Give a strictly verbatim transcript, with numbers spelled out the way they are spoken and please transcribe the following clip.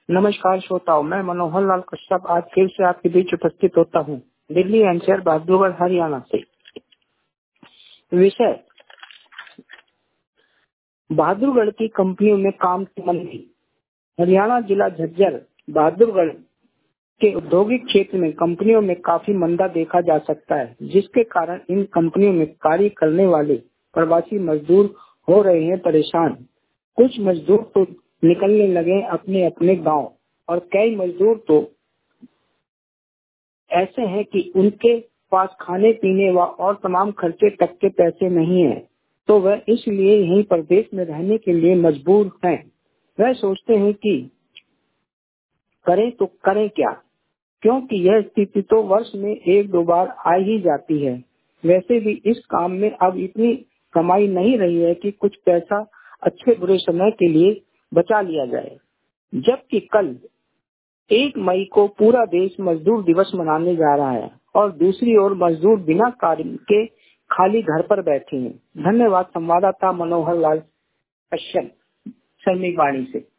नमस्कार श्रोताओं, मैं मनोहर लाल कश्यप आज फिर से आपके बीच उपस्थित होता हूँ, दिल्ली एनसीआर बहादुरगढ़ हरियाणा से। विषय बहादुरगढ़ की कंपनियों में काम की मंदी। हरियाणा जिला झज्जर बहादुरगढ़ के औद्योगिक क्षेत्र में कंपनियों में काफी मंदा देखा जा सकता है, जिसके कारण इन कंपनियों में कार्य करने वाले प्रवासी मजदूर हो रहे हैं परेशान। कुछ मजदूर तो निकलने लगे अपने अपने गांव और कई मजदूर तो ऐसे हैं कि उनके पास खाने पीने व और तमाम खर्चे तक के पैसे नहीं हैं, तो वह इसलिए यहीं प्रदेश में रहने के लिए मजबूर हैं। वह सोचते हैं कि करें तो करें क्या, क्योंकि यह स्थिति तो वर्ष में एक दो बार आ ही जाती है। वैसे भी इस काम में अब इतनी कमाई नहीं रही है कि कुछ पैसा अच्छे बुरे समय के लिए बचा लिया जाए। जबकि कल एक मई को पूरा देश मजदूर दिवस मनाने जा रहा है और दूसरी ओर मजदूर बिना कार्य के खाली घर पर बैठे हैं। धन्यवाद। संवाददाता मनोहर लाल कश्यप, श्रमिक वाणी से।